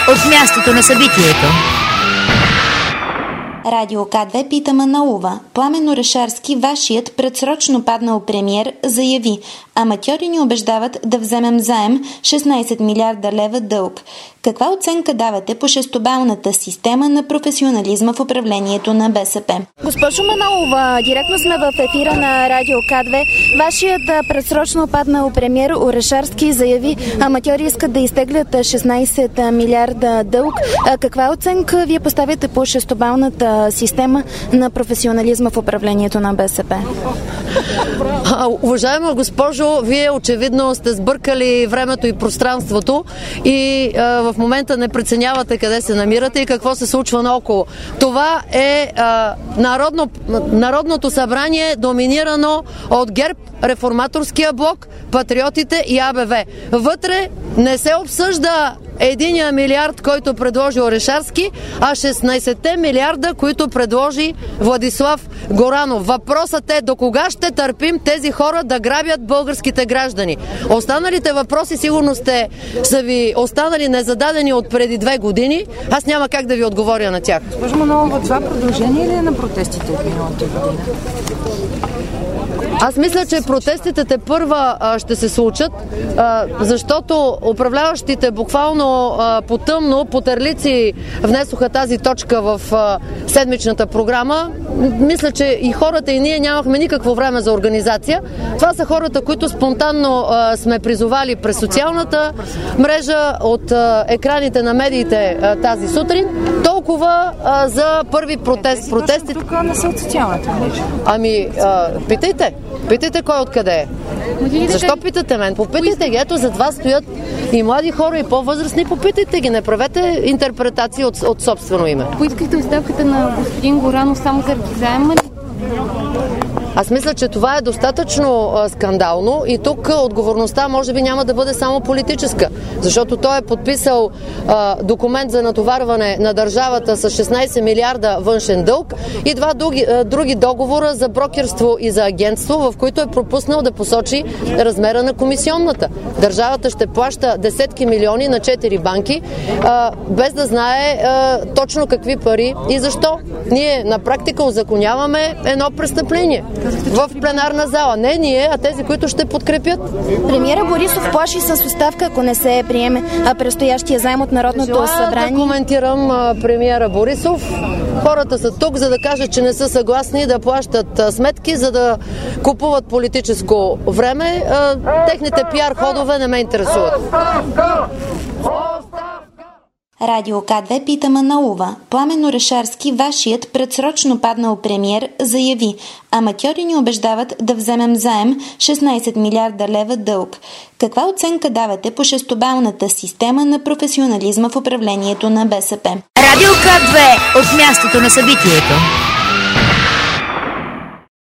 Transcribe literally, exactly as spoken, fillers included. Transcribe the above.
от мястото на събитието. Радио К две пита Манаува. Пламен Орешарски, вашият предсрочно паднал премиер, заяви: аматьори ни убеждават да вземем заем шестнайсет милиарда лева дълг. Каква оценка давате по шестобалната система на професионализма в управлението на БСП? Госпожо Манаува, директно сме в ефира на Радио К две. Вашият предсрочно паднал премиер Орешарски заяви: аматьори искат да изтеглят шестнайсет милиарда дълг. Каква оценка вие поставяте по шестобалната система на професионализма в управлението на БСП? А, уважаема госпожо, вие очевидно сте сбъркали времето и пространството и а, в момента не преценявате къде се намирате и какво се случва наоколо. Това е а, народно, Народното събрание, доминирано от ГЕРБ, Реформаторския блок, Патриотите и А Б В. Вътре не се обсъжда единия милиард, който предложи Орешарски, а шестнайсетте милиарда, които предложи Владислав Горанов. Въпросът е: до кога ще търпим тези хора да грабят българските граждани? Останалите въпроси сигурно сте, са ви останали незададени от преди две години. Аз няма как да ви отговоря на тях. Госпожо Манолова, това продължение ли е на протестите от миналата година? Аз мисля, че протестите те първа а, ще се случат, а, защото управляващите буквално а, по тъмно, по терлици внесоха тази точка в а, седмичната програма. Мисля, че и хората, и ние нямахме никакво време за организация. Това са хората, които спонтанно а, сме призовали през социалната мрежа, от а, екраните на медиите а, тази сутрин. Толкова а, за първи протест. Протестите тук не са от социалната мрежа. Ами, а, питайте. Питайте кой откъде е. Защо питате мен? Попитайте ги. Ето, зад вас стоят и млади хора, и по-възрастни. Попитайте ги. Не правете интерпретации от, от собствено име. Поискахте оставката на господин Горанов само заради заема ли? Аз мисля, че това е достатъчно а, скандално и тук отговорността може би няма да бъде само политическа, защото той е подписал а, документ за натоварване на държавата с шестнайсет милиарда външен дълг и два други, а, други договора за брокерство и за агентство, в които е пропуснал да посочи размера на комисионната. Държавата ще плаща десетки милиони на четири банки, а, без да знае а, точно какви пари и защо. Ние на практика узаконяваме едно престъпление в пленарна зала. Не ние, а тези, които ще подкрепят. Премиера Борисов плаши с оставка, ако не се приеме а предстоящия заем от Народното Желая събрание. да коментирам а, премиера Борисов. Хората са тук, за да кажат, че не са съгласни да плащат а, сметки, за да купуват политическо време. А, техните пиар ходове не ме интересуват. Радио К две пита Манаува. Пламен Орешарски, вашият предсрочно паднал премиер, заяви: аматьори ни убеждават да вземем заем шестнайсет милиарда лева дълг. Каква оценка давате по шестобалната система на професионализма в управлението на БСП? Радио К две от мястото на събитието.